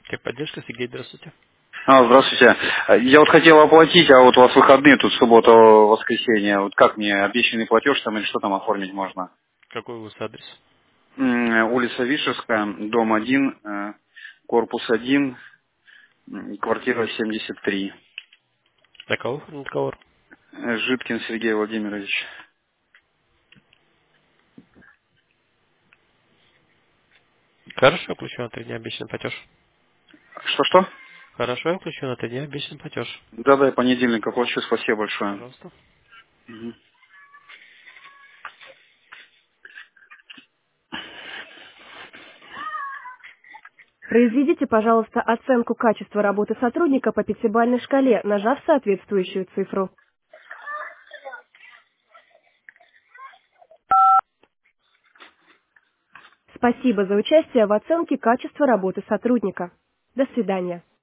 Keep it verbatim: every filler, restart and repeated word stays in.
Техподдержка, Сергей, здравствуйте. А, здравствуйте. А, Я вот хотел оплатить, а вот у вас выходные, тут суббота, воскресенье. Вот как мне обещанный платеж там или что там оформить можно? Какой у вас адрес? М, Улица Вишевская, дом один, э, корпус один, м, квартира семьдесят три. На кого оформлен договор? Э, Житкин Сергей Владимирович. Хорошо, я включу на три дня обещанный платеж. Что-что? Хорошо, я включу на три дня обещанный платеж. Да-да, я понедельник оплачу, спасибо большое. Пожалуйста. Мгм. Произведите, пожалуйста, оценку качества работы сотрудника по пятибалльной шкале, нажав соответствующую цифру. Спасибо за участие в оценке качества работы сотрудника. До свидания.